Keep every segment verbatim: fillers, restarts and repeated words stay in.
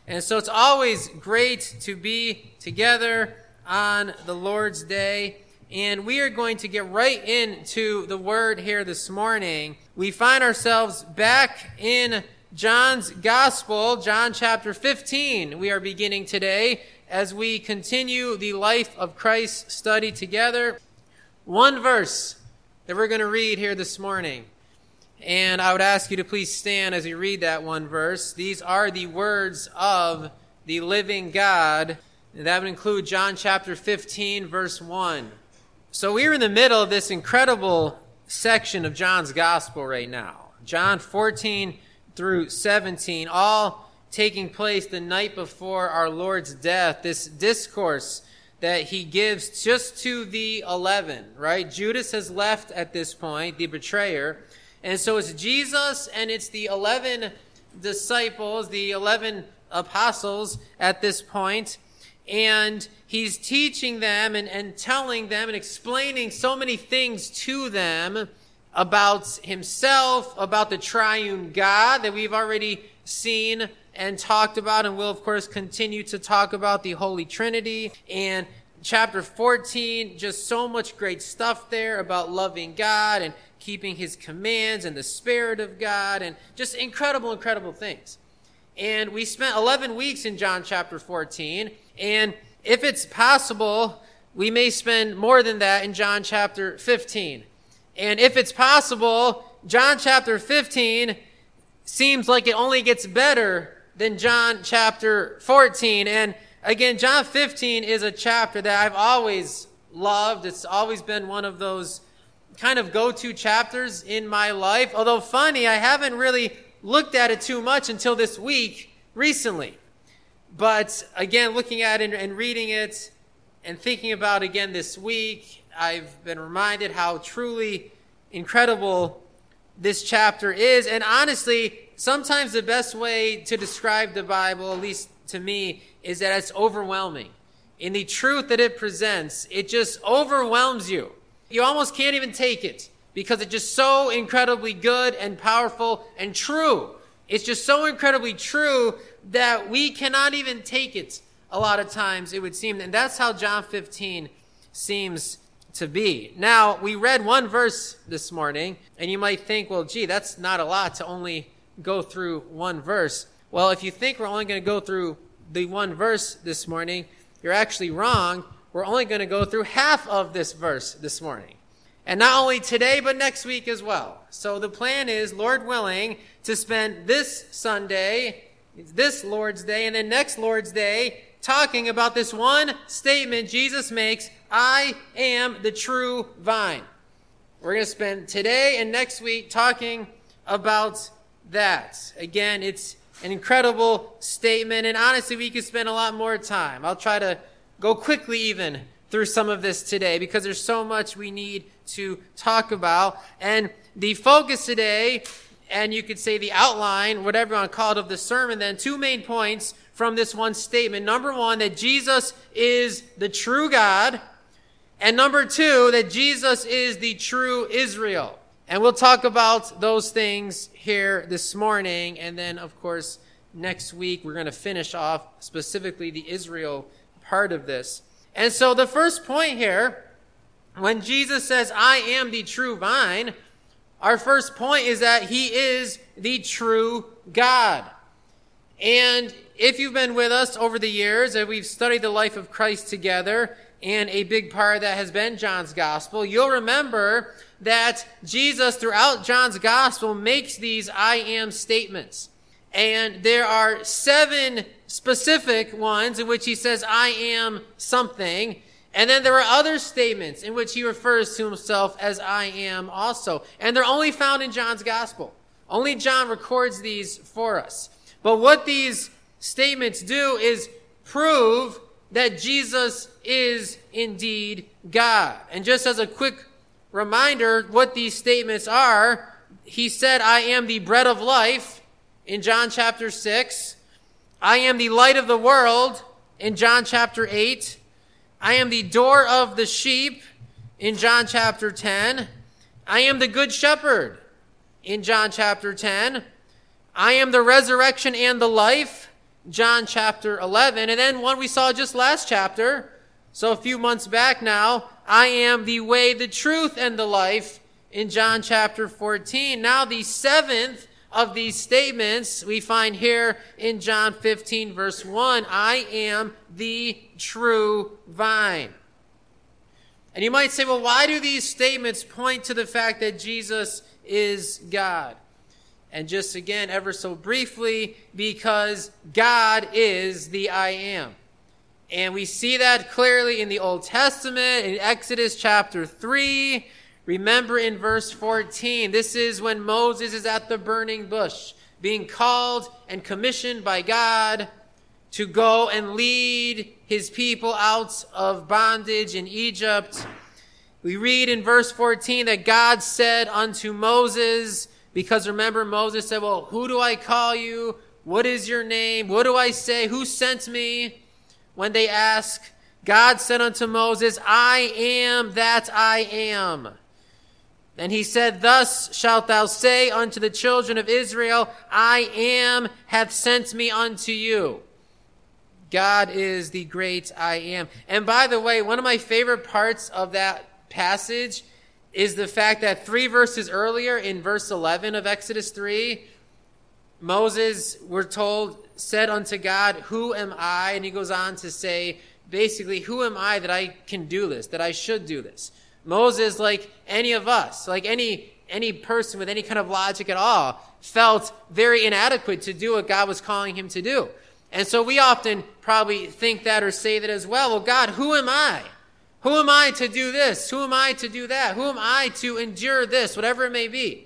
And so it's always great to be together on the Lord's Day. And we are going to get right into the Word here this morning. We find ourselves back in John's Gospel, John chapter fifteen. We are beginning today as we continue the Life of Christ study together. One verse that we're going to read here this morning. And I would ask you to please stand as we read that one verse. These are the words of the living God. And that would include John chapter fifteen, verse one. So we're in the middle of this incredible section of John's Gospel right now. John fourteen through seventeen, all taking place the night before our Lord's death. This discourse that he gives just to the eleven, right? Judas has left at this point, the betrayer. And so it's Jesus and it's the eleven disciples, the eleven apostles at this point. And he's teaching them and, and telling them and explaining so many things to them about himself, about the triune God that we've already seen and talked about, and will, of course, continue to talk about the Holy Trinity. And chapter fourteen, just so much great stuff there about loving God and keeping his commands and the Spirit of God, and just incredible, incredible things. And we spent eleven weeks in John chapter fourteen, and if it's possible, we may spend more than that in John chapter fifteen. And if it's possible, John chapter fifteen seems like it only gets better than John chapter fourteen. And again, John fifteen is a chapter that I've always loved. It's always been one of those kind of go-to chapters in my life. Although funny, I haven't really looked at it too much until this week recently. But again, looking at it and reading it and thinking about it again this week, I've been reminded how truly incredible this chapter is. And honestly, sometimes the best way to describe the Bible, at least to me, is that it's overwhelming. In the truth that it presents, it just overwhelms you. You almost can't even take it because it's just so incredibly good and powerful and true. It's just so incredibly true that we cannot even take it a lot of times, it would seem. And that's how John fifteen seems to be. Now, we read one verse this morning, and you might think, well, gee, that's not a lot to only go through one verse. Well, if you think we're only going to go through the one verse this morning, you're actually wrong. We're only going to go through half of this verse this morning. And not only today, but next week as well. So the plan is, Lord willing, to spend this Sunday, this Lord's Day, and then next Lord's Day, talking about this one statement Jesus makes, I am the true vine. We're going to spend today and next week talking about that. Again, it's an incredible statement, and honestly, we could spend a lot more time. I'll try to go quickly even through some of this today because there's so much we need to talk about. And the focus today, and you could say the outline, whatever you want to call it, of the sermon, then two main points from this one statement. Number one, that Jesus is the true God. And number two, that Jesus is the true Israel. And we'll talk about those things here this morning. And then, of course, next week, we're going to finish off specifically the Israel part of this. And so the first point here, when Jesus says, I am the true vine, our first point is that he is the true God. And if you've been with us over the years and we've studied the life of Christ together, and a big part of that has been John's Gospel, you'll remember that Jesus, throughout John's Gospel, makes these I am statements. And there are seven specific ones in which he says, I am something. And then there are other statements in which he refers to himself as I am also. And they're only found in John's Gospel. Only John records these for us. But what these statements do is prove that Jesus is indeed God. And just as a quick reminder, what these statements are, he said, I am the bread of life in John chapter six. I am the light of the world in John chapter eight. I am the door of the sheep in John chapter ten. I am the good shepherd in John chapter ten. I am the resurrection and the life John chapter eleven. And then one we saw just last chapter, so a few months back now, I am the way, the truth, and the life in John chapter fourteen. Now the seventh of these statements we find here in John fifteen verse one. I am the true vine. And you might say, well, why do these statements point to the fact that Jesus is God? And just again, ever so briefly, because God is the I am. And we see that clearly in the Old Testament, in Exodus chapter three. Remember in verse fourteen, this is when Moses is at the burning bush, being called and commissioned by God to go and lead his people out of bondage in Egypt. We read in verse fourteen that God said unto Moses, because remember Moses said, well, who do I call you? What is your name? What do I say? Who sent me? When they ask, God said unto Moses, I am that I am. And he said, thus shalt thou say unto the children of Israel, I am hath sent me unto you. God is the great I am. And by the way, one of my favorite parts of that passage is the fact that three verses earlier, in verse eleven of Exodus three, Moses, we're told, said unto God, who am I? And he goes on to say, basically, who am I that I can do this, that I should do this? Moses, like any of us, like any any person with any kind of logic at all, felt very inadequate to do what God was calling him to do. And so we often probably think that or say that as well. Well, God, who am I? Who am I to do this? Who am I to do that? Who am I to endure this? Whatever it may be.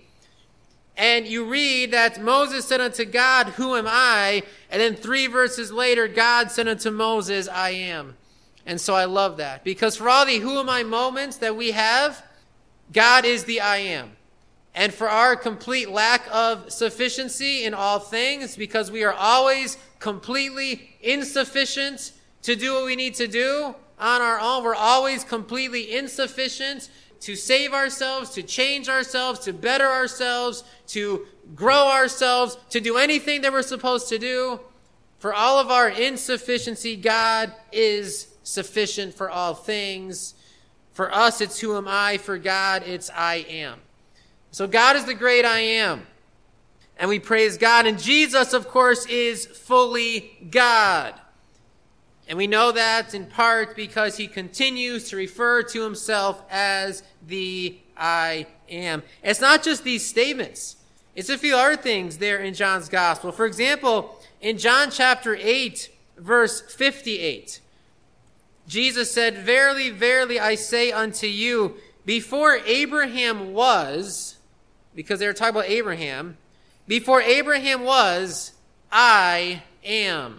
And you read that Moses said unto God, who am I? And then three verses later, God said unto Moses, I am. And so I love that. Because for all the who am I moments that we have, God is the I am. And for our complete lack of sufficiency in all things, because we are always completely insufficient to do what we need to do on our own. We're always completely insufficient to save ourselves, to change ourselves, to better ourselves, to grow ourselves, to do anything that we're supposed to do. For all of our insufficiency, God is sufficient for all things. For us, it's who am I. For God, it's I am. So God is the great I am. And we praise God. And Jesus, of course, is fully God. And we know that in part because he continues to refer to himself as the I am. And it's not just these statements. It's a few other things there in John's gospel. For example, in John chapter eight, verse fifty-eight, Jesus said, verily, verily, I say unto you, before Abraham was, because they were talking about Abraham, before Abraham was, I am.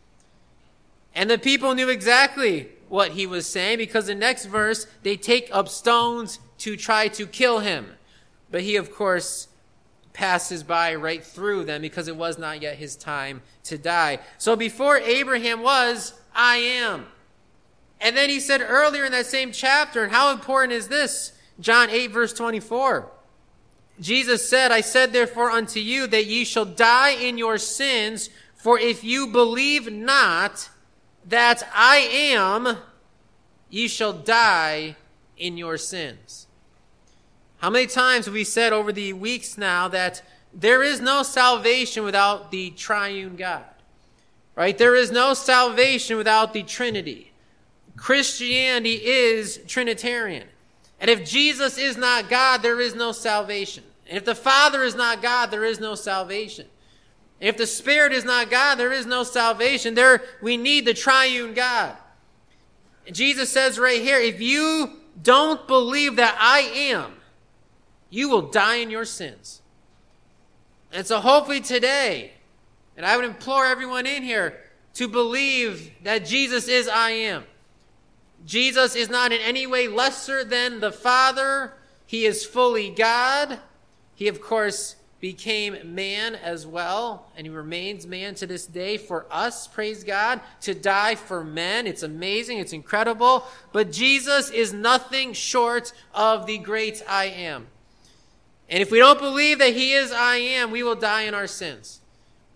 And the people knew exactly what he was saying, because the next verse, they take up stones to try to kill him. But he, of course, passes by right through them because it was not yet his time to die. So before Abraham was, I am. And then he said earlier in that same chapter, and how important is this? John eight, verse twenty-four. Jesus said, I said therefore unto you that ye shall die in your sins, for if you believe not that I am, ye shall die in your sins. How many times have we said over the weeks now that there is no salvation without the triune God? Right? There is no salvation without the Trinity. Christianity is Trinitarian. And if Jesus is not God, there is no salvation. And if the Father is not God, there is no salvation. And if the Spirit is not God, there is no salvation. There, we need the triune God. And Jesus says right here, if you don't believe that I am, you will die in your sins. And so hopefully today, and I would implore everyone in here to believe that Jesus is I am. Jesus is not in any way lesser than the Father. He is fully God. He, of course, became man as well, and he remains man to this day for us, praise God, to die for men. It's amazing. It's incredible. But Jesus is nothing short of the great I am. And if we don't believe that he is I am, we will die in our sins.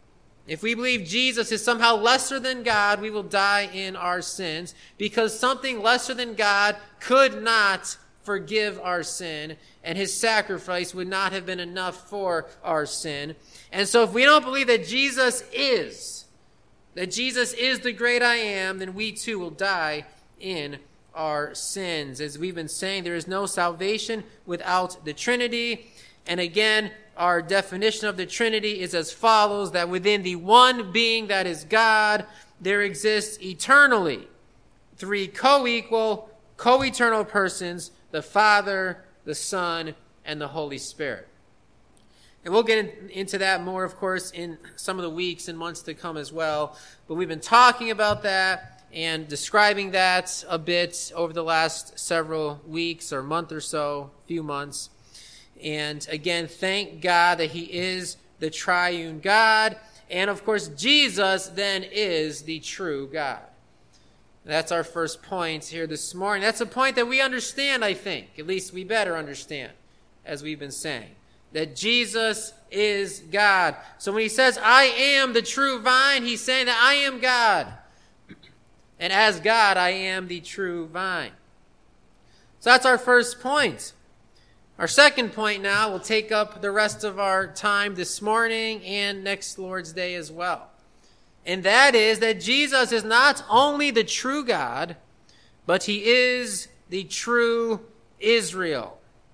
If we believe Jesus is somehow lesser than God, we will die in our sins, because something lesser than God could not forgive our sin, and his sacrifice would not have been enough for our sin. And so if we don't believe that Jesus is, that Jesus is the great I am, then we too will die in our sins. As we've been saying, there is no salvation without the Trinity. And again, our definition of the Trinity is as follows, that within the one being that is God, there exists eternally three co-equal, co-eternal persons, the Father, the Son, and the Holy Spirit. And we'll get in, into that more, of course, in some of the weeks and months to come as well. But we've been talking about that and describing that a bit over the last several weeks or month or so, few months. And again, thank God that he is the triune God. And of course, Jesus then is the true God. That's our first point here this morning. That's a point that we understand, I think. At least we better understand, as we've been saying, that Jesus is God. So when he says, I am the true vine, he's saying that I am God. And as God, I am the true vine. So that's our first point. Our second point now will take up the rest of our time this morning and next Lord's Day as well. And that is that Jesus is not only the true God, but he is the true Israel.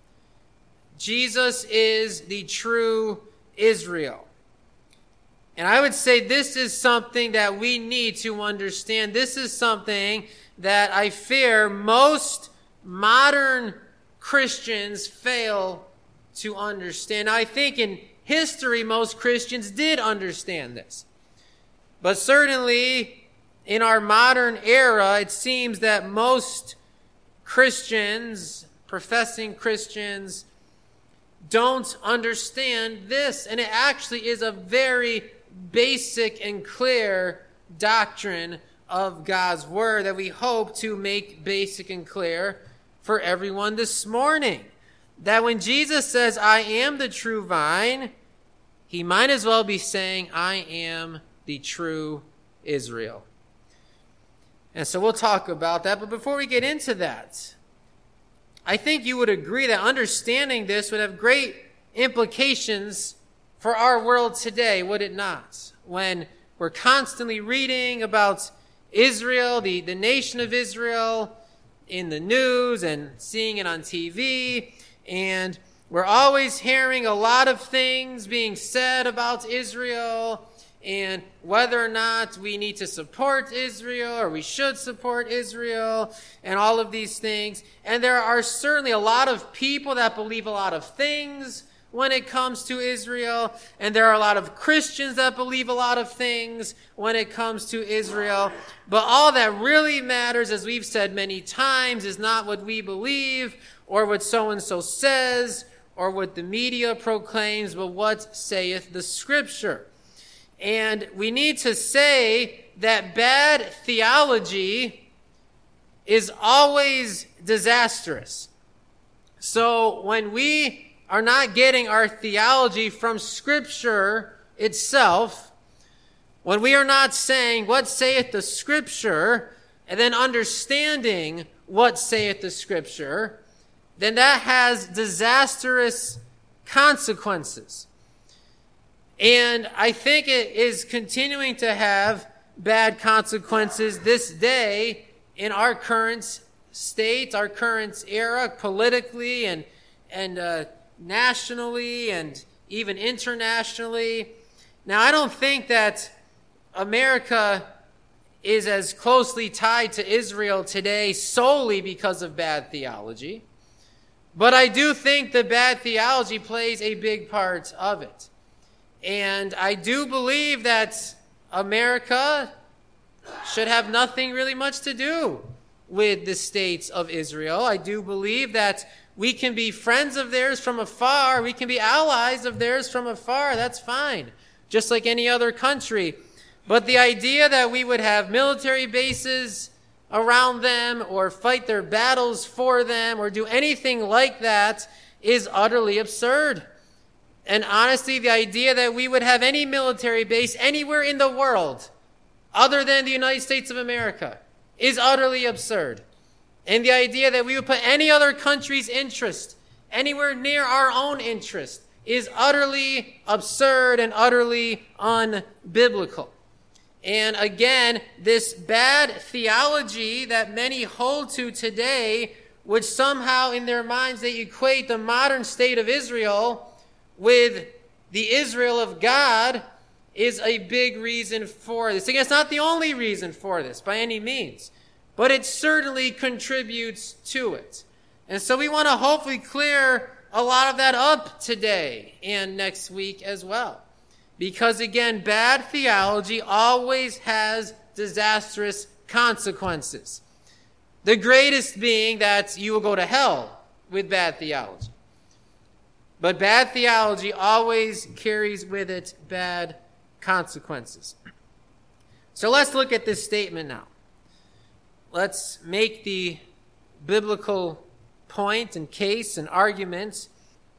Jesus is the true Israel. And I would say this is something that we need to understand. This is something that I fear most modern Christians fail to understand. I think in history, most Christians did understand this. But certainly in our modern era, it seems that most Christians, professing Christians, don't understand this. And it actually is a very basic and clear doctrine of God's Word that we hope to make basic and clear for everyone this morning. That when Jesus says, I am the true vine, he might as well be saying, I am the true Israel. And so we'll talk about that. But before we get into that, I think you would agree that understanding this would have great implications for our world today, would it not? When we're constantly reading about Israel, the, the nation of Israel, in the news and seeing it on T V, and we're always hearing a lot of things being said about Israel and whether or not we need to support Israel or we should support Israel and all of these things. And there are certainly a lot of people that believe a lot of things when it comes to Israel, and there are a lot of Christians that believe a lot of things when it comes to Israel. But all that really matters, as we've said many times, is not what we believe or what so-and-so says or what the media proclaims, but what saith the Scripture. And we need to say that bad theology is always disastrous. So when we are not getting our theology from Scripture itself, when we are not saying, what saith the Scripture, and then understanding what saith the Scripture, then that has disastrous consequences. And I think it is continuing to have bad consequences this day in our current state, our current era, politically and, and, uh, nationally and even internationally. Now, I don't think that America is as closely tied to Israel today solely because of bad theology, but I do think that bad theology plays a big part of it. And I do believe that America should have nothing really much to do with the state of Israel. I do believe that we can be friends of theirs from afar. We can be allies of theirs from afar. That's fine, just like any other country. But the idea that we would have military bases around them or fight their battles for them or do anything like that is utterly absurd. And honestly, the idea that we would have any military base anywhere in the world other than the United States of America is utterly absurd. And the idea that we would put any other country's interest anywhere near our own interest is utterly absurd and utterly unbiblical. And again, this bad theology that many hold to today, which somehow in their minds they equate the modern state of Israel with the Israel of God, is a big reason for this. Again, it's not the only reason for this by any means, but it certainly contributes to it. And so we want to hopefully clear a lot of that up today and next week as well. Because again, bad theology always has disastrous consequences. The greatest being that you will go to hell with bad theology. But bad theology always carries with it bad consequences. So let's look at this statement now. Let's make the biblical point and case and argument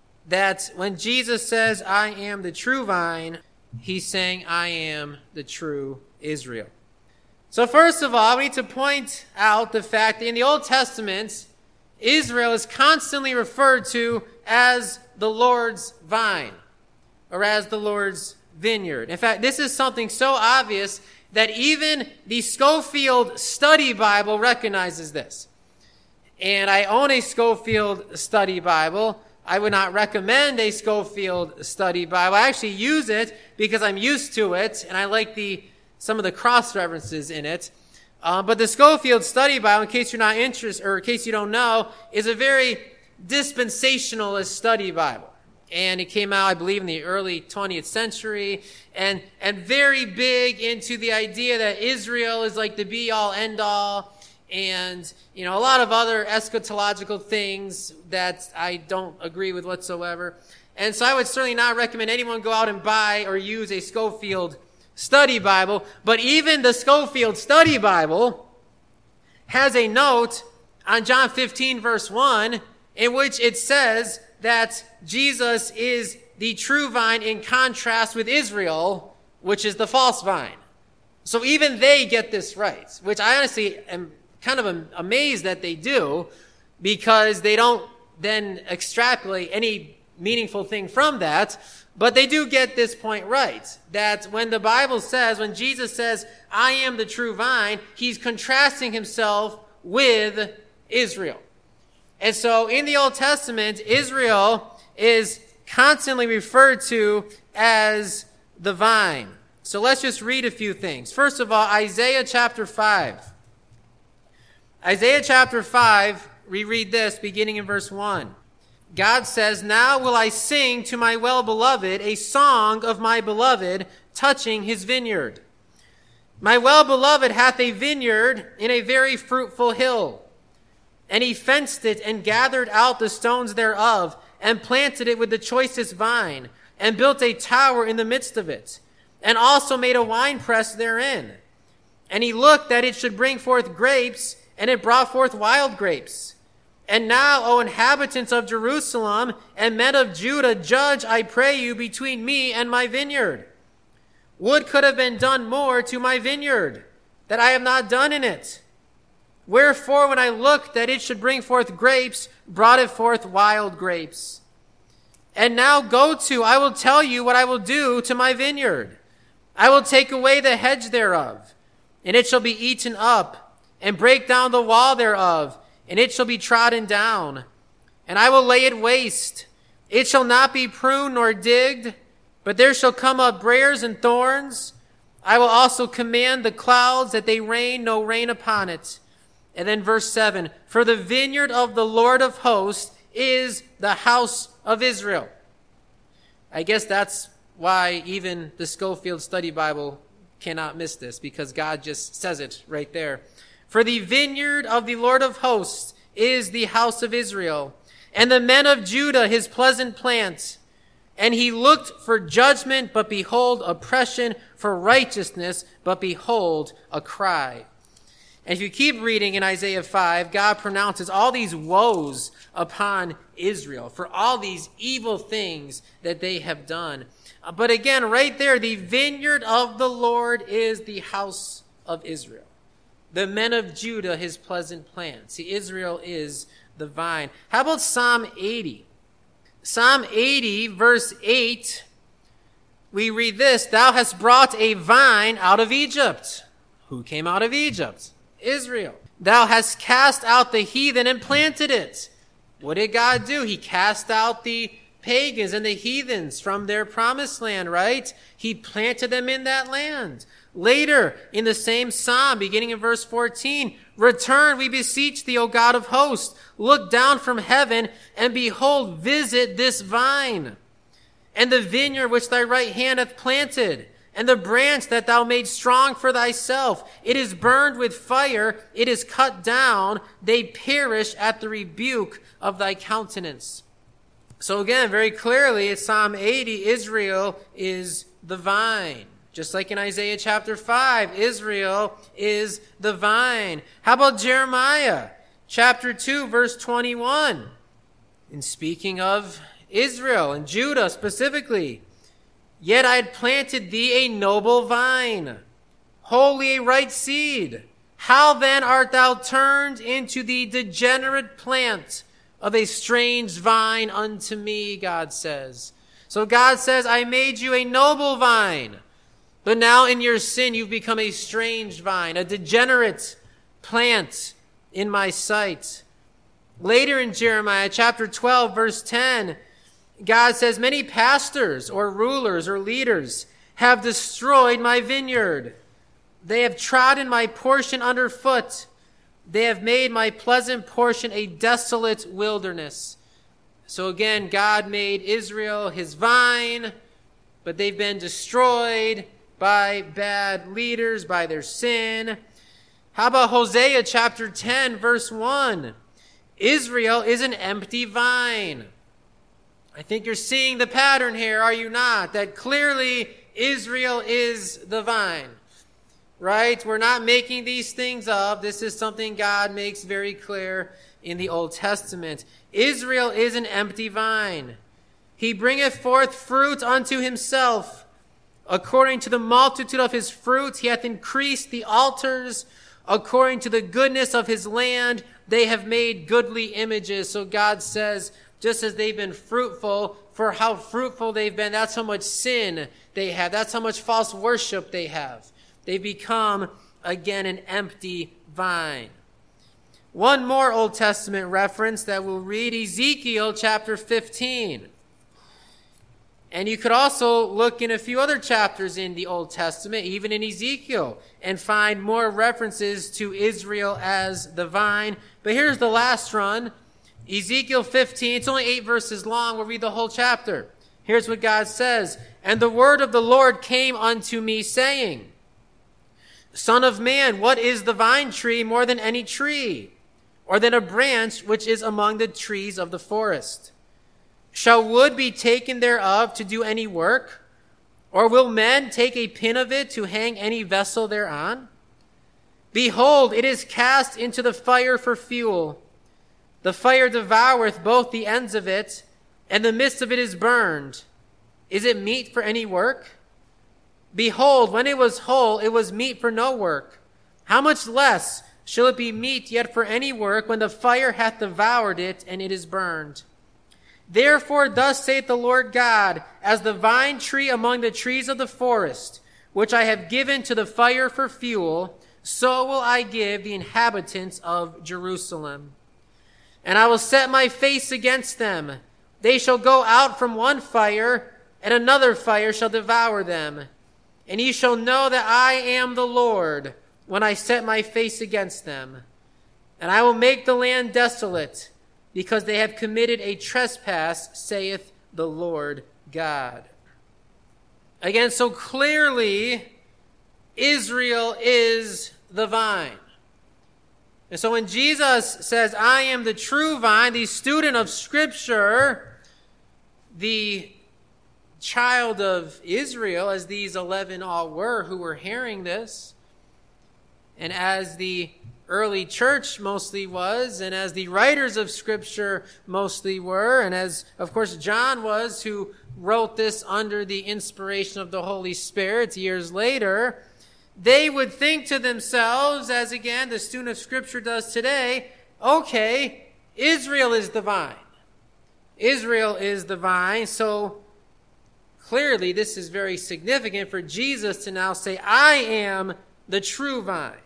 that when Jesus says, I am the true vine, he's saying, I am the true Israel. So first of all, we need to point out the fact that in the Old Testament, Israel is constantly referred to as the Lord's vine, or as the Lord's vineyard. In fact, this is something so obvious that even the Scofield Study Bible recognizes this. And I own a Scofield Study Bible. I would not recommend a Scofield Study Bible. I actually use it because I'm used to it, and I like the some of the cross references in it. Uh, but the Scofield Study Bible, in case you're not interested, or in case you don't know, is a very dispensationalist study Bible. And it came out, I believe, in the early twentieth century, and, and very big into the idea that Israel is like the be-all, end-all, and, you know, a lot of other eschatological things that I don't agree with whatsoever. And so I would certainly not recommend anyone go out and buy or use a Scofield Study Bible. But even the Scofield Study Bible has a note on John fifteen, verse one, in which it says that Jesus is the true vine in contrast with Israel, which is the false vine. So even they get this right, which I honestly am kind of amazed that they do, because they don't then extrapolate any meaningful thing from that. But they do get this point right, that when the Bible says, when Jesus says, I am the true vine, he's contrasting himself with Israel. And so in the Old Testament, Israel is constantly referred to as the vine. So let's just read a few things. First of all, Isaiah chapter five. Isaiah chapter five, we read this beginning in verse one. God says, now will I sing to my well-beloved a song of my beloved touching his vineyard. My well-beloved hath a vineyard in a very fruitful hill. And he fenced it and gathered out the stones thereof and planted it with the choicest vine and built a tower in the midst of it and also made a winepress therein. And he looked that it should bring forth grapes, and it brought forth wild grapes. And now, O inhabitants of Jerusalem and men of Judah, judge, I pray you, between me and my vineyard. What could have been done more to my vineyard, that I have not done in it? Wherefore, when I looked that it should bring forth grapes, brought it forth wild grapes. And now go to, I will tell you what I will do to my vineyard. I will take away the hedge thereof, and it shall be eaten up, and break down the wall thereof, and it shall be trodden down. And I will lay it waste. It shall not be pruned nor digged, but there shall come up briars and thorns. I will also command the clouds that they rain no rain upon it. And then verse seven, for the vineyard of the Lord of hosts is the house of Israel. I guess that's why even the Scofield Study Bible cannot miss this, because God just says it right there. For the vineyard of the Lord of hosts is the house of Israel, and the men of Judah his pleasant plant. And he looked for judgment, but behold, oppression, for righteousness, but behold, a cry. And if you keep reading in Isaiah five, God pronounces all these woes upon Israel for all these evil things that they have done. But again, right there, the vineyard of the Lord is the house of Israel. The men of Judah, his pleasant plant. See, Israel is the vine. How about Psalm eighty? Psalm eighty, verse eight, we read this, "Thou hast brought a vine out of Egypt." Who came out of Egypt? Israel. "Thou hast cast out the heathen and planted it." What did God do? He cast out the pagans and the heathens from their promised land, right? He planted them in that land. Later, in the same psalm, beginning in verse fourteen, "Return, we beseech thee, O God of hosts. Look down from heaven, and behold, visit this vine, and the vineyard which thy right hand hath planted, and the branch that thou made strong for thyself. It is burned with fire, it is cut down, they perish at the rebuke of thy countenance." So again, very clearly, in Psalm eighty, Israel is the vine. Just like in Isaiah chapter five, Israel is the vine. How about Jeremiah chapter two, verse twenty-one? In speaking of Israel and Judah specifically, "Yet I had planted thee a noble vine, wholly a right seed. How then art thou turned into the degenerate plant of a strange vine unto me," God says. So God says, I made you a noble vine, but now in your sin you've become a strange vine, a degenerate plant in my sight. Later in Jeremiah chapter twelve, verse ten, God says, "Many pastors or rulers or leaders have destroyed my vineyard. They have trodden my portion underfoot. They have made my pleasant portion a desolate wilderness." So again, God made Israel his vine, but they've been destroyed by bad leaders, by their sin. How about Hosea chapter ten, verse one? "Israel is an empty vine." I think you're seeing the pattern here, are you not? That clearly Israel is the vine, right? We're not making these things up. This is something God makes very clear in the Old Testament. Israel is an empty vine. "He bringeth forth fruit unto himself. According to the multitude of his fruit, he hath increased the altars. According to the goodness of his land, they have made goodly images." So God says, just as they've been fruitful, for how fruitful they've been, that's how much sin they have. That's how much false worship they have. They become, again, an empty vine. One more Old Testament reference that we'll read, Ezekiel chapter fifteen. And you could also look in a few other chapters in the Old Testament, even in Ezekiel, and find more references to Israel as the vine. But here's the last one. Ezekiel fifteen, it's only eight verses long. We'll read the whole chapter. Here's what God says. "And the word of the Lord came unto me, saying, Son of man, what is the vine tree more than any tree, or than a branch which is among the trees of the forest? Shall wood be taken thereof to do any work? Or will men take a pin of it to hang any vessel thereon? Behold, it is cast into the fire for fuel. The fire devoureth both the ends of it, and the midst of it is burned. Is it meet for any work? Behold, when it was whole, it was meet for no work. How much less shall it be meet yet for any work, when the fire hath devoured it, and it is burned? Therefore thus saith the Lord God, as the vine tree among the trees of the forest, which I have given to the fire for fuel, so will I give the inhabitants of Jerusalem. And I will set my face against them. They shall go out from one fire, and another fire shall devour them. And ye shall know that I am the Lord, when I set my face against them. And I will make the land desolate, because they have committed a trespass, saith the Lord God. Again, so clearly, Israel is the vine. And so when Jesus says, I am the true vine, the student of Scripture, the child of Israel, as these eleven all were who were hearing this, and as the early church mostly was, and as the writers of Scripture mostly were, and as, of course, John was, who wrote this under the inspiration of the Holy Spirit years later, they would think to themselves, as again the student of Scripture does today, okay, Israel is the vine. Israel is the vine, so clearly this is very significant for Jesus to now say, I am the true vine.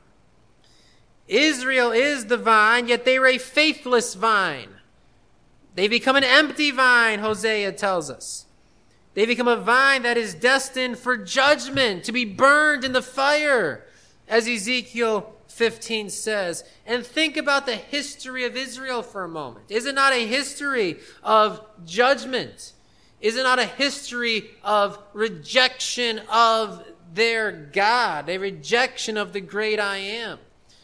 Israel is the vine, yet they were a faithless vine. They become an empty vine, Hosea tells us. They become a vine that is destined for judgment, to be burned in the fire, as Ezekiel fifteen says. And think about the history of Israel for a moment. Is it not a history of judgment? Is it not a history of rejection of their God, a rejection of the great I am?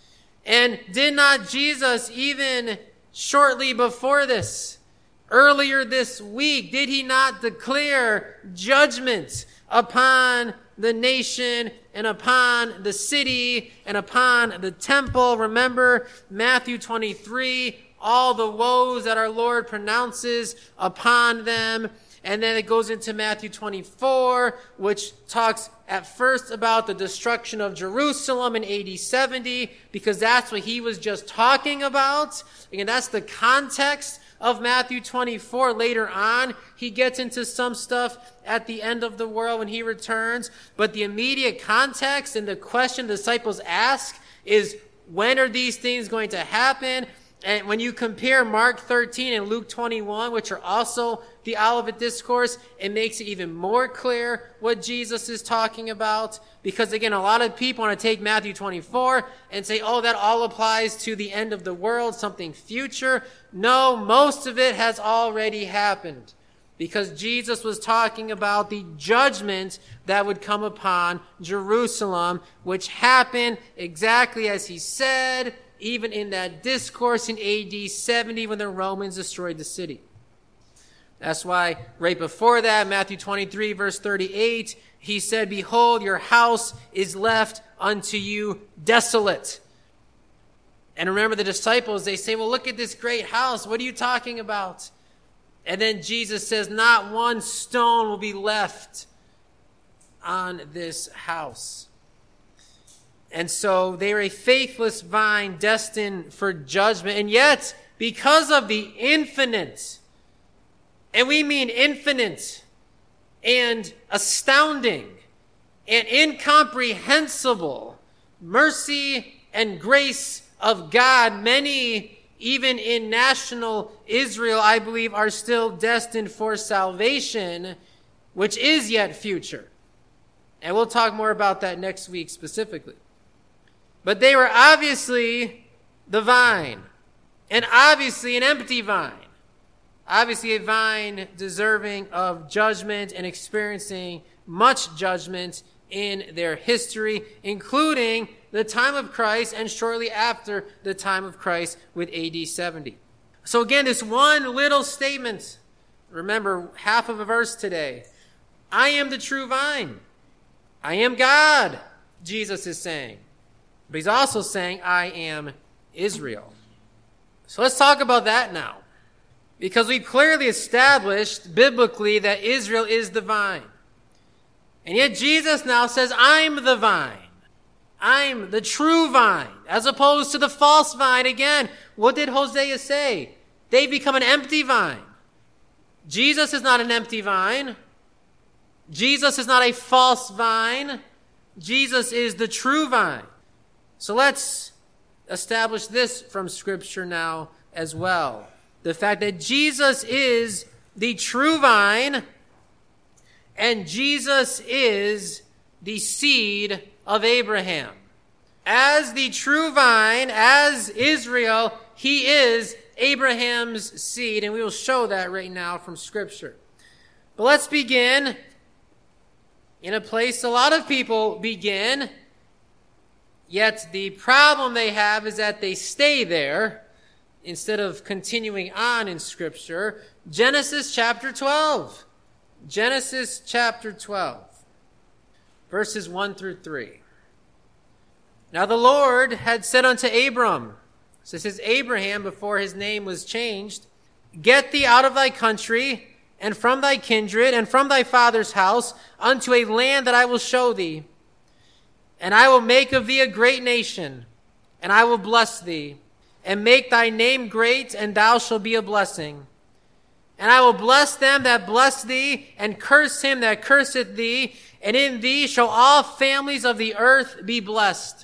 And did not Jesus, even shortly before this, earlier this week, did he not declare judgment upon the nation and upon the city and upon the temple? Remember Matthew twenty-three, all the woes that our Lord pronounces upon them. And then it goes into Matthew twenty-four, which talks at first about the destruction of Jerusalem in A D seventy, because that's what he was just talking about. Again, that's the context of Matthew twenty-four. Later on, he gets into some stuff at the end of the world when he returns. But the immediate context and the question the disciples ask is, when are these things going to happen? And when you compare Mark thirteen and Luke twenty-one, which are also the Olivet Discourse, it makes it even more clear what Jesus is talking about. Because again, a lot of people want to take Matthew twenty-four and say, oh, that all applies to the end of the world, something future. No, most of it has already happened. Because Jesus was talking about the judgment that would come upon Jerusalem, which happened exactly as he said, even in that discourse in A D seventy when the Romans destroyed the city. That's why right before that, Matthew twenty-three, verse thirty-eight, he said, behold, your house is left unto you desolate. And remember the disciples, they say, well, look at this great house. What are you talking about? And then Jesus says, not one stone will be left on this house. And so they are a faithless vine destined for judgment. And yet, because of the infinite, and we mean infinite and astounding and incomprehensible mercy and grace of God, many, even in national Israel, I believe, are still destined for salvation, which is yet future. And we'll talk more about that next week specifically. But they were obviously the vine, and obviously an empty vine. Obviously a vine deserving of judgment and experiencing much judgment in their history, including the time of Christ and shortly after the time of Christ with A D seventy. So again, this one little statement, remember half of a verse today. I am the true vine. I am God, Jesus is saying. But he's also saying, I am Israel. So let's talk about that now. Because we've clearly established biblically that Israel is the vine. And yet Jesus now says, I'm the vine. I'm the true vine, as opposed to the false vine. Again, what did Hosea say? They become an empty vine. Jesus is not an empty vine. Jesus is not a false vine. Jesus is the true vine. So let's establish this from Scripture now as well. The fact that Jesus is the true vine and Jesus is the seed of Abraham. As the true vine, as Israel, he is Abraham's seed, and we will show that right now from Scripture. But let's begin in a place a lot of people begin, yet the problem they have is that they stay there instead of continuing on in Scripture. Genesis chapter twelve. Genesis chapter twelve, verses one through three. Now the Lord had said unto Abram, so this is Abraham before his name was changed, get thee out of thy country, and from thy kindred, and from thy father's house, unto a land that I will show thee. And I will make of thee a great nation, and I will bless thee, and make thy name great, and thou shalt be a blessing. And I will bless them that bless thee, and curse him that curseth thee, and in thee shall all families of the earth be blessed.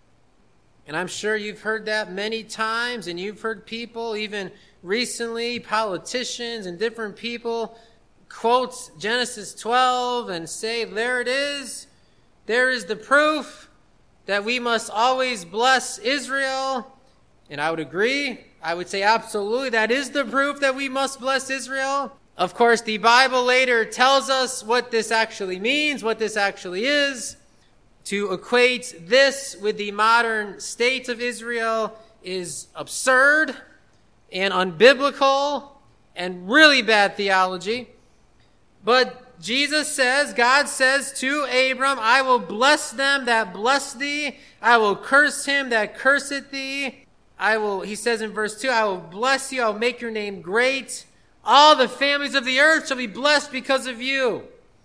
And I'm sure you've heard that many times, and you've heard people, even recently, politicians and different people, quote Genesis twelve and say, there it is. There is the proof that we must always bless Israel. And I would agree. I would say absolutely that is the proof that we must bless Israel. Of course, the Bible later tells us what this actually means, what this actually is. To equate this with the modern state of Israel is absurd and unbiblical and really bad theology. But Jesus says, God says to Abram, I will bless them that bless thee. I will curse him that curseth thee. I will, he says in verse two, I will bless you. I will make your name great. All the families of the earth shall be blessed because of you.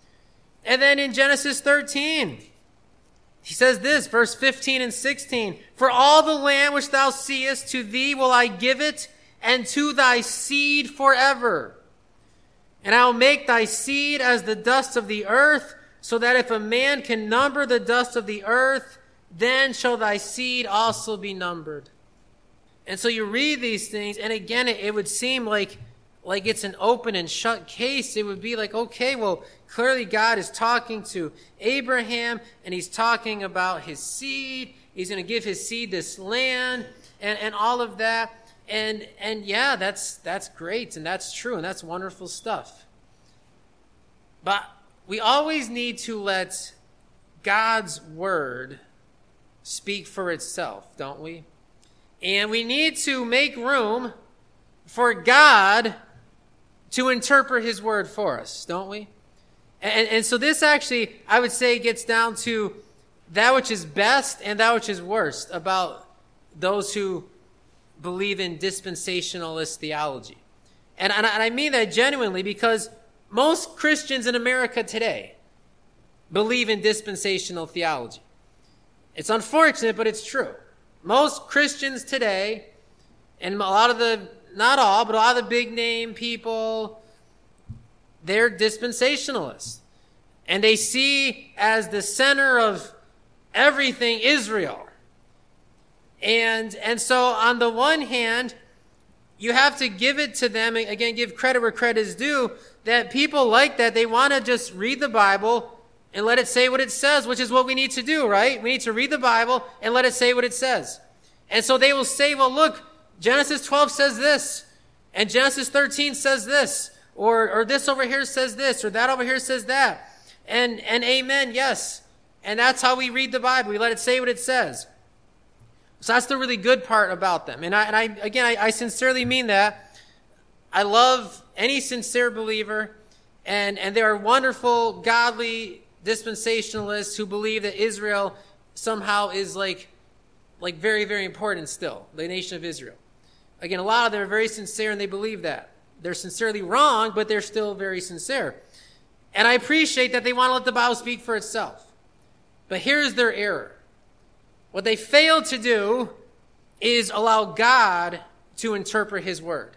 And then in Genesis thirteen, he says this, verse fifteen and sixteen, for all the land which thou seest, to thee will I give it, and to thy seed forever. And I will make thy seed as the dust of the earth, so that if a man can number the dust of the earth, then shall thy seed also be numbered. And so you read these things, and again, it, it would seem like, like it's an open and shut case. It would be like, okay, well, clearly God is talking to Abraham, and he's talking about his seed. He's going to give his seed this land, and, and all of that. And and yeah, that's that's great, and that's true, and that's wonderful stuff. But we always need to let God's word speak for itself, don't we? And we need to make room for God to interpret his word for us, don't we? And, and so this actually, I would say, gets down to that which is best and that which is worst about those who believe in dispensationalist theology. And, and I mean that genuinely, because most Christians in America today believe in dispensational theology. It's unfortunate, but it's true. Most Christians today, and a lot of the, not all, but a lot of the big name people, they're dispensationalists. And they see as the center of everything Israel. And and so on the one hand, you have to give it to them, again, give credit where credit is due, that people like that, they want to just read the Bible and let it say what it says, which is what we need to do, right? We need to read the Bible and let it say what it says. And so they will say, well, look, Genesis twelve says this, and Genesis thirteen says this, or or this over here says this, or that over here says that. And and amen, yes. And that's how we read the Bible. We let it say what it says. So that's the really good part about them. And I, and I again, I, I sincerely mean that. I love any sincere believer, and, and there are wonderful, godly dispensationalists who believe that Israel somehow is like, like very, very important still, the nation of Israel. Again, a lot of them are very sincere, and they believe that. They're sincerely wrong, but they're still very sincere. And I appreciate that they want to let the Bible speak for itself. But here's their error. What they fail to do is allow God to interpret his word.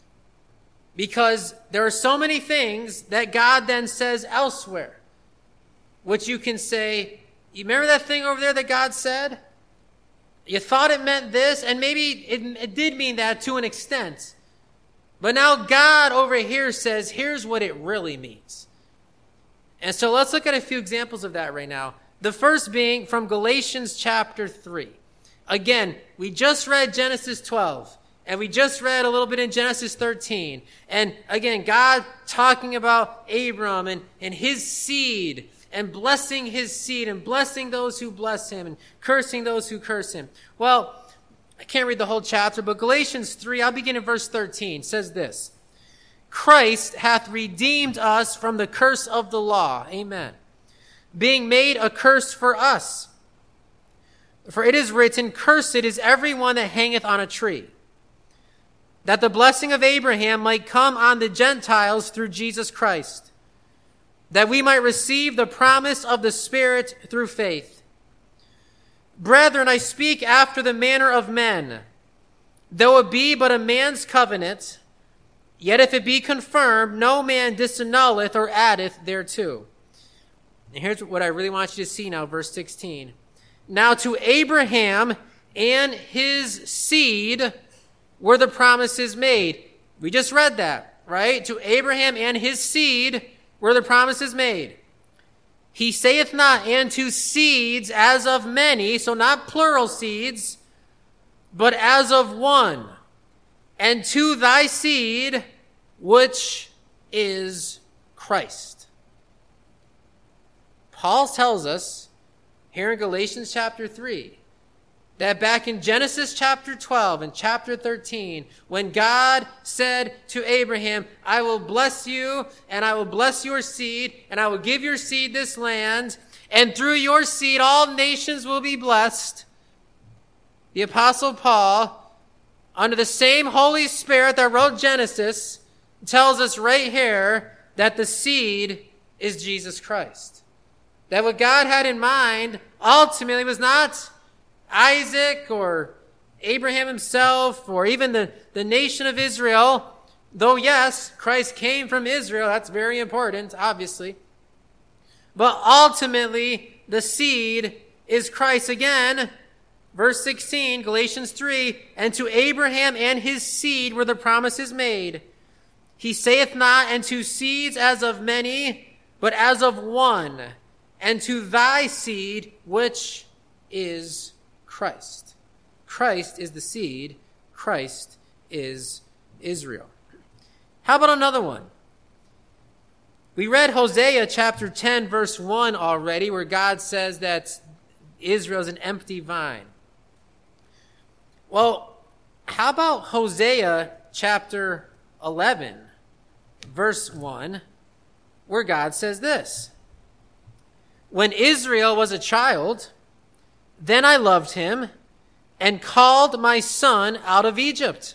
Because there are so many things that God then says elsewhere, which you can say, you remember that thing over there that God said? You thought it meant this, and maybe it, it did mean that to an extent. But now God over here says, here's what it really means. And so let's look at a few examples of that right now. The first being from Galatians chapter three. Again, we just read Genesis twelve, and we just read a little bit in Genesis thirteen. And again, God talking about Abram and, and his seed, and blessing his seed, and blessing those who bless him, and cursing those who curse him. Well, I can't read the whole chapter, but Galatians three, I'll begin in verse thirteen, says this. Christ hath redeemed us from the curse of the law. Amen. Being made a curse for us. For it is written, cursed is every one that hangeth on a tree, that the blessing of Abraham might come on the Gentiles through Jesus Christ, that we might receive the promise of the Spirit through faith. Brethren, I speak after the manner of men. Though it be but a man's covenant, yet if it be confirmed, no man disannulleth or addeth thereto. And here's what I really want you to see now, verse sixteen. Now to Abraham and his seed were the promises made. We just read that, right? To Abraham and his seed were the promises made. He saith not, and to seeds as of many, so not plural seeds, but as of one, and to thy seed, which is Christ. Paul tells us here in Galatians chapter three that back in Genesis chapter twelve and chapter thirteen, when God said to Abraham, I will bless you, and I will bless your seed, and I will give your seed this land, and through your seed all nations will be blessed. The Apostle Paul, under the same Holy Spirit that wrote Genesis, tells us right here that the seed is Jesus Christ. That what God had in mind ultimately was not Isaac or Abraham himself or even the, the nation of Israel. Though yes, Christ came from Israel. That's very important, obviously. But ultimately, the seed is Christ. Again, verse sixteen, Galatians three, and to Abraham and his seed were the promises made. He saith not, and to seeds as of many, but as of one, and to thy seed, which is Christ. Christ is the seed. Christ is Israel. How about another one? We read Hosea chapter ten, verse one already, where God says that Israel is an empty vine. Well, how about Hosea chapter eleven, verse one, where God says this? When Israel was a child, then I loved him and called my son out of Egypt.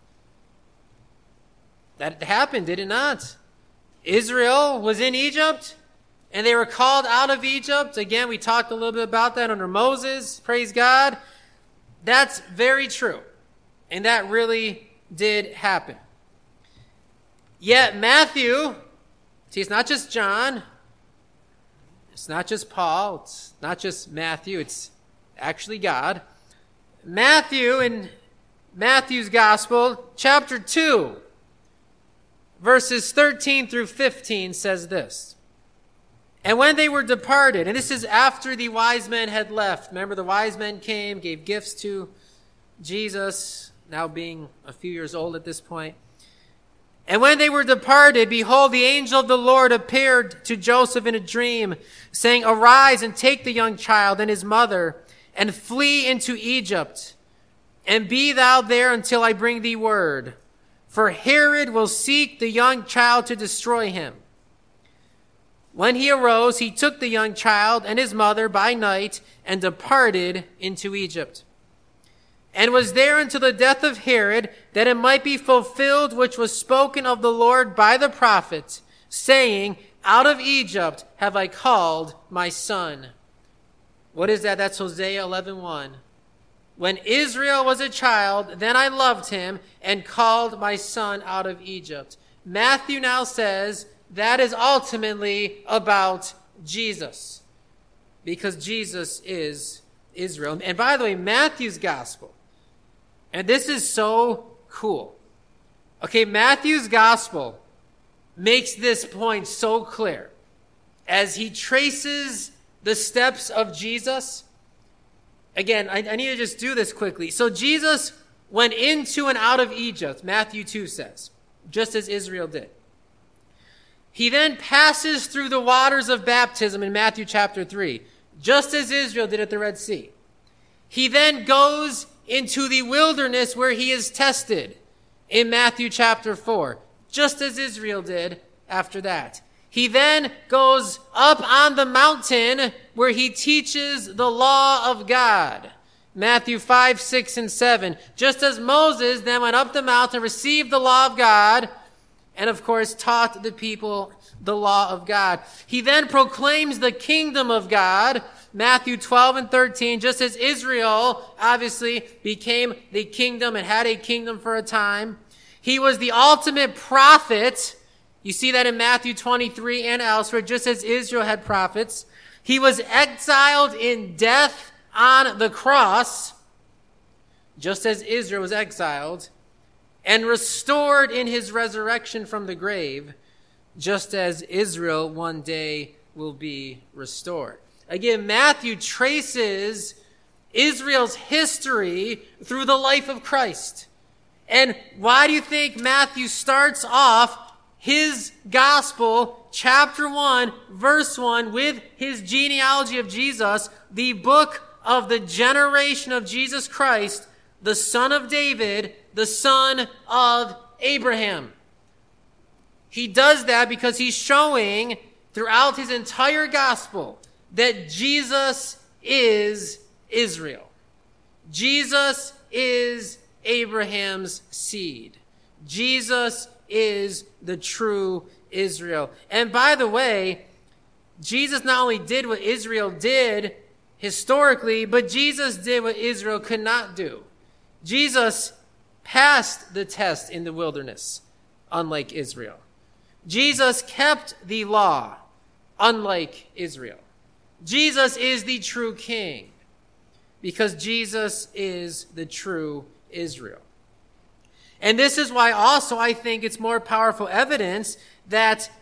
That happened, did it not? Israel was in Egypt, and they were called out of Egypt. Again, we talked a little bit about that under Moses. Praise God. That's very true, and that really did happen. Yet Matthew, see, it's not just John, it's not just Paul, it's not just Matthew, it's actually God. Matthew, in Matthew's Gospel, chapter two, verses thirteen through fifteen says this. And when they were departed, and this is after the wise men had left. Remember, the wise men came, gave gifts to Jesus, now being a few years old at this point. And when they were departed, behold, the angel of the Lord appeared to Joseph in a dream, saying, Arise and take the young child and his mother, and flee into Egypt, and be thou there until I bring thee word. For Herod will seek the young child to destroy him. When he arose, he took the young child and his mother by night, and departed into Egypt. And was there until the death of Herod, that it might be fulfilled which was spoken of the Lord by the prophet, saying, Out of Egypt have I called my son. What is that? That's Hosea eleven one. When Israel was a child, then I loved him and called my son out of Egypt. Matthew now says that is ultimately about Jesus, because Jesus is Israel. And by the way, Matthew's gospel, and this is so cool. Okay, Matthew's gospel makes this point so clear as he traces the steps of Jesus. Again, I, I need to just do this quickly. So Jesus went into and out of Egypt, Matthew two says, just as Israel did. He then passes through the waters of baptism in Matthew chapter three, just as Israel did at the Red Sea. He then goes into the wilderness where he is tested in Matthew chapter four, just as Israel did after that. He then goes up on the mountain where he teaches the law of God, Matthew five, six, and seven. Just as Moses then went up the mountain and received the law of God, and of course taught the people the law of God. He then proclaims the kingdom of God, Matthew twelve and thirteen, just as Israel obviously became the kingdom and had a kingdom for a time. He was the ultimate prophet. You see that in Matthew twenty-three and elsewhere, just as Israel had prophets. He was exiled in death on the cross, just as Israel was exiled, and restored in his resurrection from the grave, just as Israel one day will be restored. Again, Matthew traces Israel's history through the life of Christ. And why do you think Matthew starts off his gospel, chapter one, verse one, with his genealogy of Jesus, the book of the generation of Jesus Christ, the son of David, the son of Abraham? He does that because he's showing throughout his entire gospel that Jesus is Israel. Jesus is Abraham's seed. Jesus is the true Israel. And by the way, Jesus not only did what Israel did historically, but Jesus did what Israel could not do. Jesus passed the test in the wilderness, unlike Israel. Jesus kept the law, unlike Israel. Jesus is the true king, because Jesus is the true Israel. And this is why also I think it's more powerful evidence that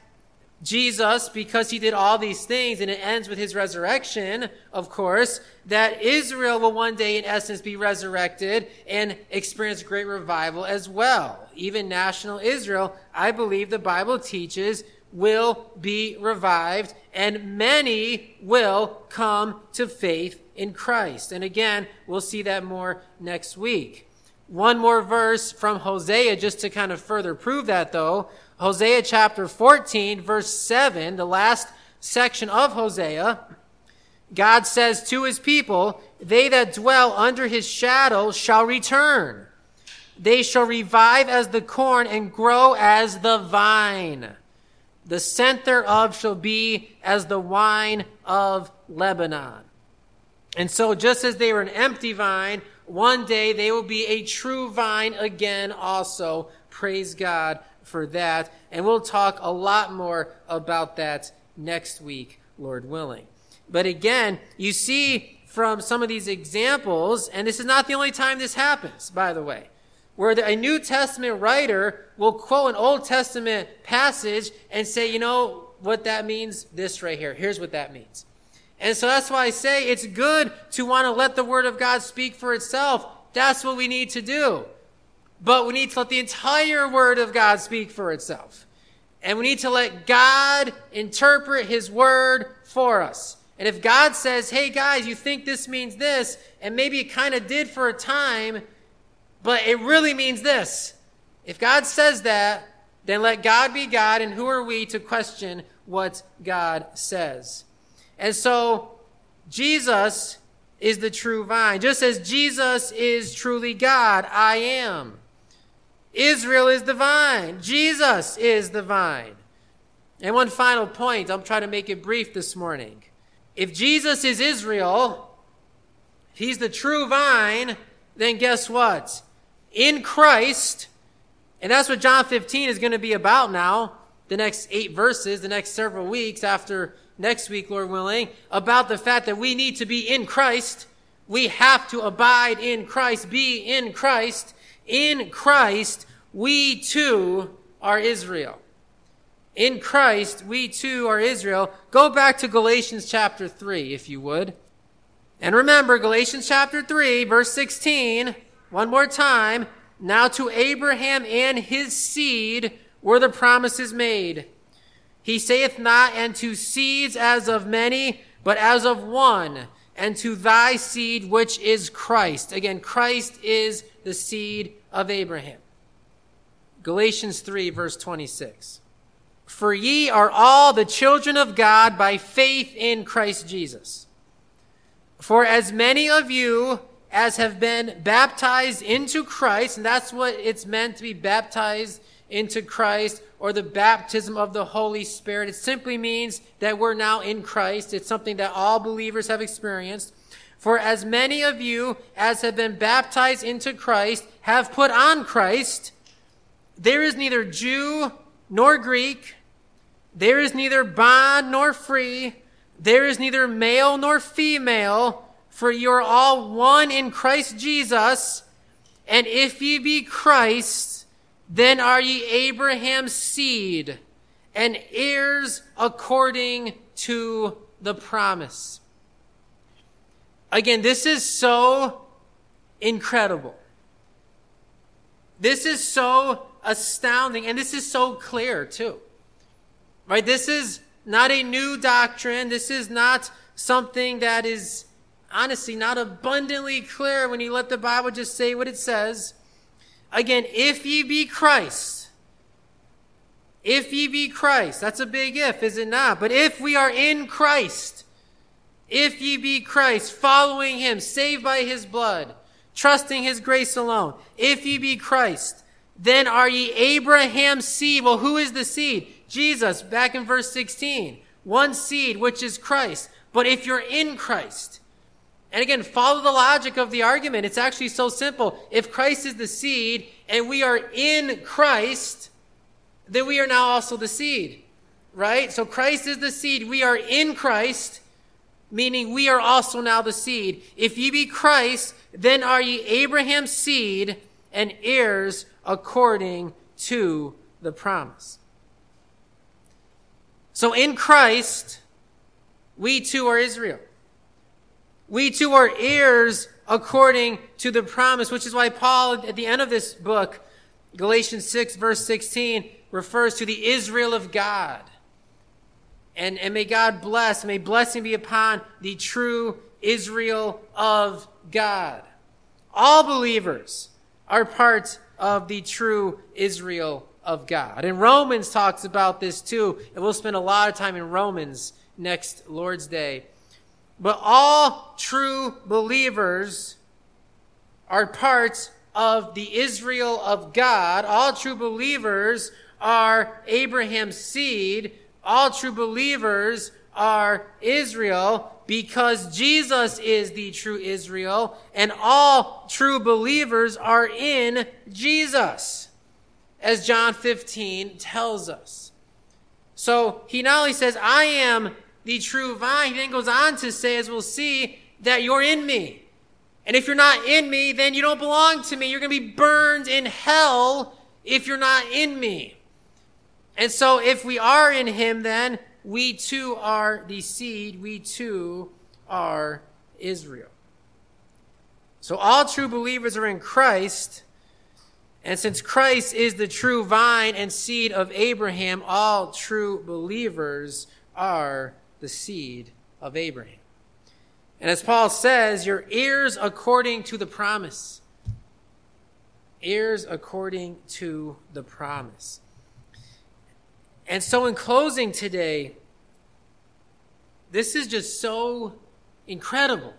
Jesus, because he did all these things, and it ends with his resurrection, of course, that Israel will one day in essence be resurrected and experience great revival as well. Even national Israel, I believe the Bible teaches, will be revived, and many will come to faith in Christ. And again, we'll see that more next week. One more verse from Hosea just to kind of further prove that, though. Hosea chapter fourteen, verse seven, the last section of Hosea, God says to his people, "They that dwell under his shadow shall return. They shall revive as the corn and grow as the vine. The scent thereof shall be as the wine of Lebanon." And so just as they were an empty vine, one day they will be a true vine again also. Praise God for that. And we'll talk a lot more about that next week, Lord willing. But again, you see from some of these examples, and this is not the only time this happens, by the way, where a New Testament writer will quote an Old Testament passage and say, you know what that means? This right here. Here's what that means. And so that's why I say it's good to want to let the Word of God speak for itself. That's what we need to do. But we need to let the entire Word of God speak for itself. And we need to let God interpret His Word for us. And if God says, hey guys, you think this means this, and maybe it kind of did for a time, but it really means this. If God says that, then let God be God, and who are we to question what God says? And so, Jesus is the true vine. Just as Jesus is truly God, I am. Israel is the vine. Jesus is the vine. And one final point, I'll try to make it brief this morning. If Jesus is Israel, if he's the true vine, then guess what? In Christ, and that's what John fifteen is going to be about now, the next eight verses, the next several weeks after next week, Lord willing, about the fact that we need to be in Christ. We have to abide in Christ, be in Christ. In Christ, we too are Israel. In Christ, we too are Israel. Go back to Galatians chapter three, if you would. And remember, Galatians chapter three, verse sixteen, one more time. Now to Abraham and his seed were the promises made. He saith not, and to seeds as of many, but as of one, and to thy seed, which is Christ. Again, Christ is the seed of Abraham. Galatians three, verse twenty-six. For ye are all the children of God by faith in Christ Jesus. For as many of you as have been baptized into Christ, and that's what it's meant to be baptized into Christ, or the baptism of the Holy Spirit. It simply means that we're now in Christ. It's something that all believers have experienced. For as many of you as have been baptized into Christ have put on Christ. There is neither Jew nor Greek. There is neither bond nor free. There is neither male nor female. For you are all one in Christ Jesus. And if ye be Christ, then are ye Abraham's seed and heirs according to the promise. Again, this is so incredible. This is so astounding, and this is so clear too. Right? This is not a new doctrine. This is not something that is honestly not abundantly clear when you let the Bible just say what it says. Again, if ye be Christ, if ye be Christ, that's a big if, is it not? But if we are in Christ, if ye be Christ, following him, saved by his blood, trusting his grace alone, if ye be Christ, then are ye Abraham's seed. Well, who is the seed? Jesus, back in verse sixteen. One seed, which is Christ. But if you're in Christ, and again, follow the logic of the argument. It's actually so simple. If Christ is the seed and we are in Christ, then we are now also the seed, right? So Christ is the seed. We are in Christ, meaning we are also now the seed. If ye be Christ, then are ye Abraham's seed and heirs according to the promise. So in Christ, we too are Israel. We too are heirs according to the promise, which is why Paul, at the end of this book, Galatians six, verse sixteen, refers to the Israel of God. And, and may God bless, may blessing be upon the true Israel of God. All believers are part of the true Israel of God. And Romans talks about this too, and we'll spend a lot of time in Romans next Lord's Day. But all true believers are part of the Israel of God. All true believers are Abraham's seed. All true believers are Israel because Jesus is the true Israel, and all true believers are in Jesus, as John fifteen tells us. So he not only says, I am the true vine, he then goes on to say, as we'll see, that you're in me. And if you're not in me, then you don't belong to me. You're going to be burned in hell if you're not in me. And so if we are in him, then we too are the seed. We too are Israel. So all true believers are in Christ. And since Christ is the true vine and seed of Abraham, all true believers are the seed of Abraham. And as Paul says, you're heirs according to the promise. Heirs according to the promise. And so in closing today, this is just so incredible.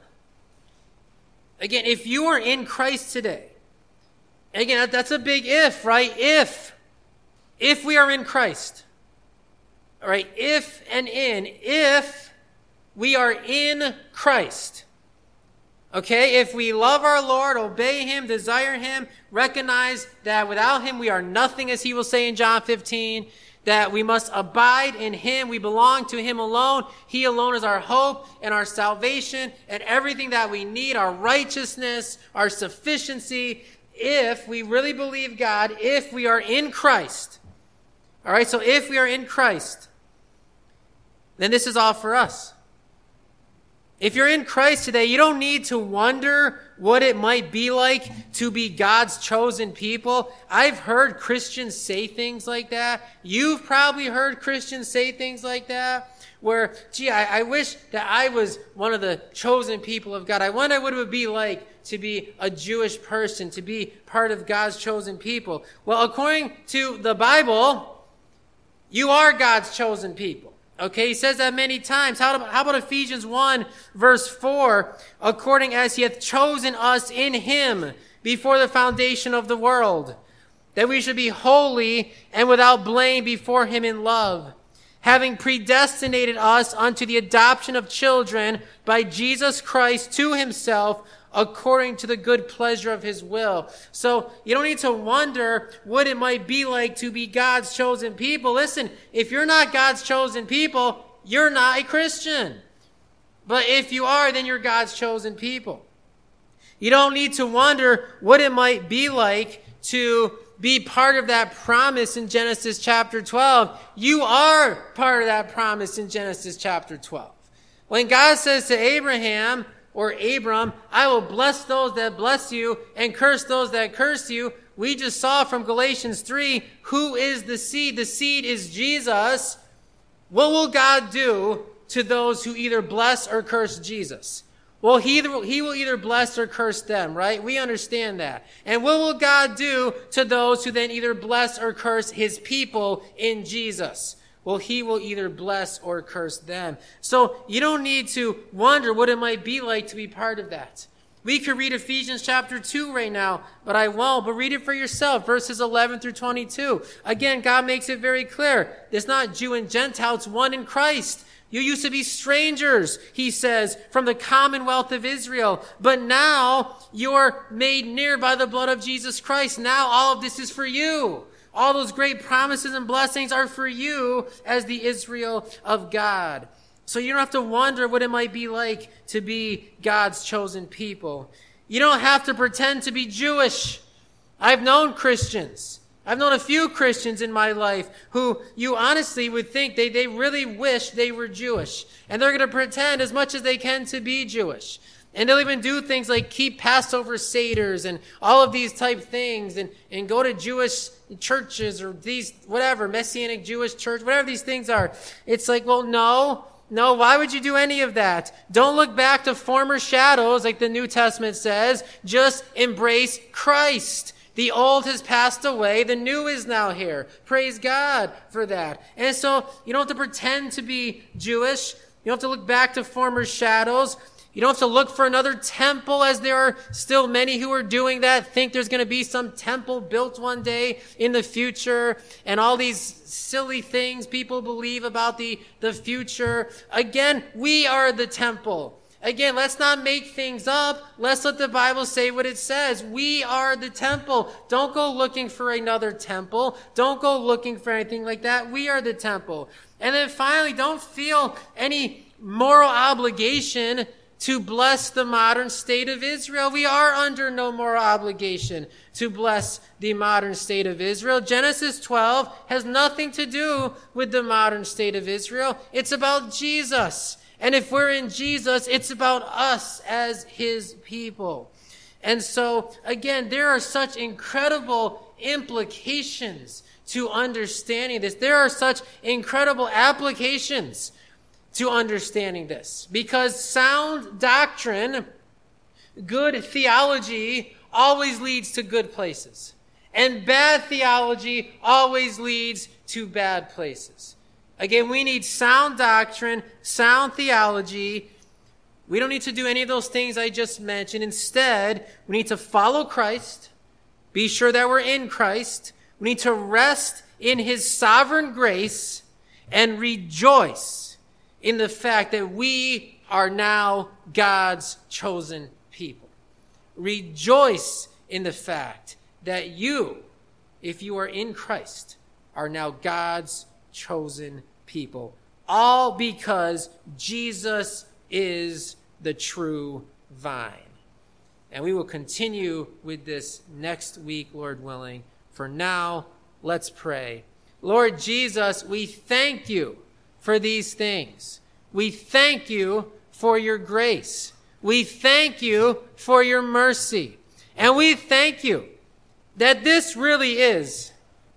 Again, if you are in Christ today, again, that's a big if, right? If. If we are in Christ. All right, if and in. If we are in Christ. Okay, if we love our Lord, obey him, desire him, recognize that without him we are nothing, as he will say in John fifteen, that we must abide in him. We belong to him alone. He alone is our hope and our salvation and everything that we need, our righteousness, our sufficiency. If we really believe God, if we are in Christ. All right, so if we are in Christ, then this is all for us. If you're in Christ today, you don't need to wonder what it might be like to be God's chosen people. I've heard Christians say things like that. You've probably heard Christians say things like that, where, gee, I, I wish that I was one of the chosen people of God. I wonder what it would be like to be a Jewish person, to be part of God's chosen people. Well, according to the Bible, you are God's chosen people. Okay, he says that many times. How about, how about Ephesians one, verse four? According as he hath chosen us in him before the foundation of the world, that we should be holy and without blame before him in love, having predestinated us unto the adoption of children by Jesus Christ to himself, according to the good pleasure of his will. So you don't need to wonder what it might be like to be God's chosen people. Listen, if you're not God's chosen people, you're not a Christian. But if you are, then you're God's chosen people. You don't need to wonder what it might be like to be part of that promise in Genesis chapter twelve. You are part of that promise in Genesis chapter twelve. When God says to Abraham, or Abram, I will bless those that bless you and curse those that curse you. We just saw from Galatians three, who is the seed? The seed is Jesus. What will God do to those who either bless or curse Jesus? Well, he, he will either bless or curse them, right? We understand that. And what will God do to those who then either bless or curse his people in Jesus? Well, he will either bless or curse them. So you don't need to wonder what it might be like to be part of that. We could read Ephesians chapter two right now, but I won't. But read it for yourself, verses eleven through twenty-two. Again, God makes it very clear. It's not Jew and Gentile, it's one in Christ. You used to be strangers, he says, from the commonwealth of Israel. But now you're made near by the blood of Jesus Christ. Now all of this is for you. All those great promises and blessings are for you as the Israel of God. So you don't have to wonder what it might be like to be God's chosen people. You don't have to pretend to be Jewish. I've known Christians. I've known a few Christians in my life who you honestly would think they, they really wish they were Jewish. And they're going to pretend as much as they can to be Jewish. And they'll even do things like keep Passover Seders and all of these type things and, and go to Jewish churches or these, whatever, Messianic Jewish church, whatever these things are. It's like, well, no, no, why would you do any of that? Don't look back to former shadows like the New Testament says. Just embrace Christ. The old has passed away. The new is now here. Praise God for that. And so you don't have to pretend to be Jewish. You don't have to look back to former shadows. You don't have to look for another temple, as there are still many who are doing that, think there's going to be some temple built one day in the future, and all these silly things people believe about the, the future. Again, we are the temple. Again, let's not make things up. Let's let the Bible say what it says. We are the temple. Don't go looking for another temple. Don't go looking for anything like that. We are the temple. And then finally, don't feel any moral obligation to bless the modern state of Israel. We are under no moral obligation to bless the modern state of Israel. Genesis twelve has nothing to do with the modern state of Israel. It's about Jesus. And if we're in Jesus, it's about us as his people. And so, again, there are such incredible implications to understanding this. There are such incredible applications to understanding this, because sound doctrine, good theology, always leads to good places, and bad theology always leads to bad places. Again, we need sound doctrine, sound theology. We don't need to do any of those things I just mentioned. Instead, we need to follow Christ, be sure that we're in Christ. We need to rest in his sovereign grace and rejoice in the fact that we are now God's chosen people. Rejoice in the fact that you, if you are in Christ, are now God's chosen people. All because Jesus is the true vine. And we will continue with this next week, Lord willing. For now, let's pray. Lord Jesus, we thank you for these things. We thank you for your grace. We thank you for your mercy. And we thank you that this really is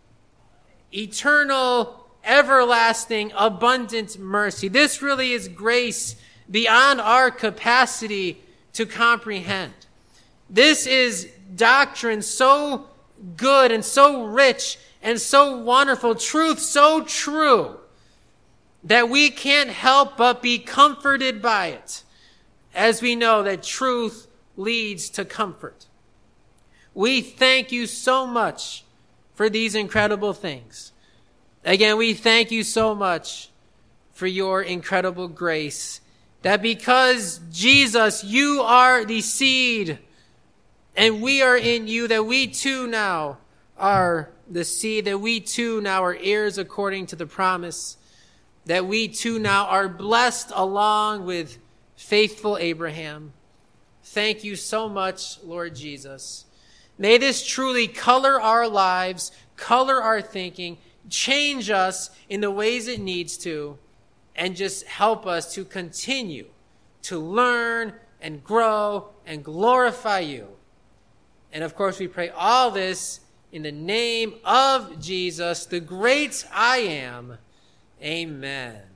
eternal, everlasting, abundant mercy. This really is grace beyond our capacity to comprehend. This is doctrine so good and so rich and so wonderful, truth so true, that we can't help but be comforted by it, as we know that truth leads to comfort. We thank you so much for these incredible things. Again, we thank you so much for your incredible grace, that because Jesus, you are the seed, and we are in you, that we too now are the seed, that we too now are heirs according to the promise, that we too now are blessed along with faithful Abraham. Thank you so much, Lord Jesus. May this truly color our lives, color our thinking, change us in the ways it needs to, and just help us to continue to learn and grow and glorify you. And of course, we pray all this in the name of Jesus, the great I am. Amen.